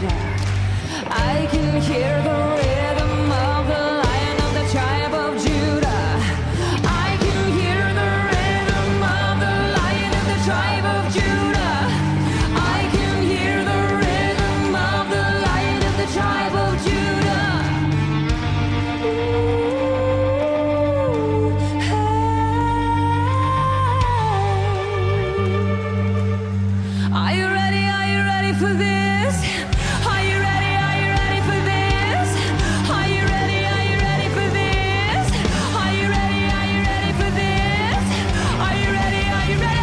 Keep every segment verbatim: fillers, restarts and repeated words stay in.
I can hear the rhythm of the Lion of the tribe of Judah. I can hear the rhythm of the Lion of the tribe of Judah. I can hear the rhythm of the Lion of the tribe of Judah. Ooh, hey. Are you ready? Are you ready for this? Are you ready? Are you ready for this? Are you ready? Are you ready for this? Are you ready? Are you ready for this? Are you ready? Are you ready?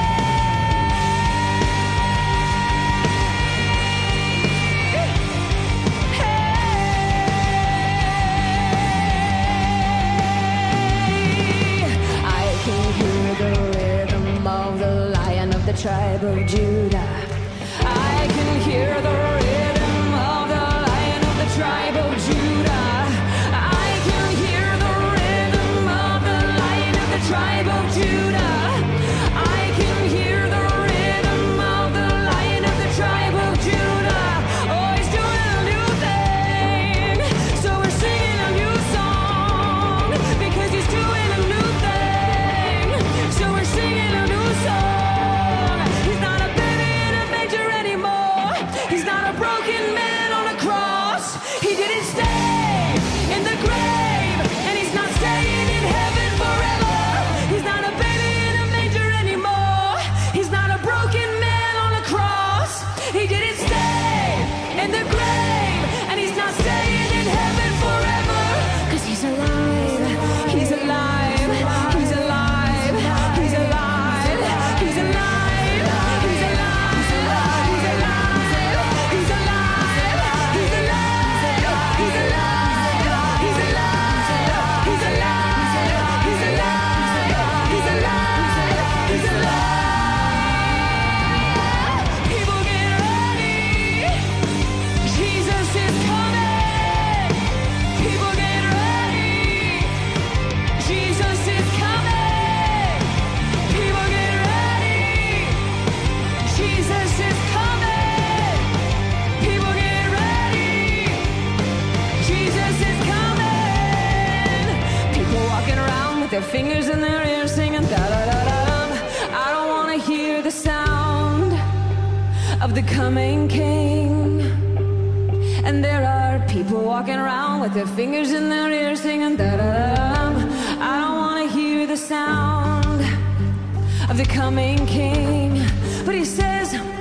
Hey, I can hear the rhythm of the Lion of the tribe of Judah. I can hear the rhythm of the Lion of the tribe of Judah. I can hear the rhythm of the Lion of the tribe of Judah. I can hear the rhythm of the Lion of the tribe of Judah. Oh, he's doing a new thing. So we're singing a new song because he's doing a new thing. So we're singing a new song. He's not a baby in a manger anymore. He's not a broken man on a cross. He didn't stay in the grave, and he's not staying in heaven forever. He's not a baby in a manger anymore. He's not a broken man on a cross. He didn't stay in the grave, and he's not staying in heaven forever. 'Cause he's alive. He's alive. He's alive. He's alive. He's alive. He's alive. He's alive. He's alive. He's alive. He's alive. He's alive. He's alive. He's alive. He's alive. He's alive. He's alive. People get ready. Jesus is coming. People get ready. Jesus is coming. People get ready. Jesus is coming. People get ready. Jesus is coming. People walking around with their fingers in their ears singing da da da da. I don't want to hear the sound of the coming King. And there are people walking around with their fingers in their ears singing da da da. I don't want to hear the sound of the coming King. But he says,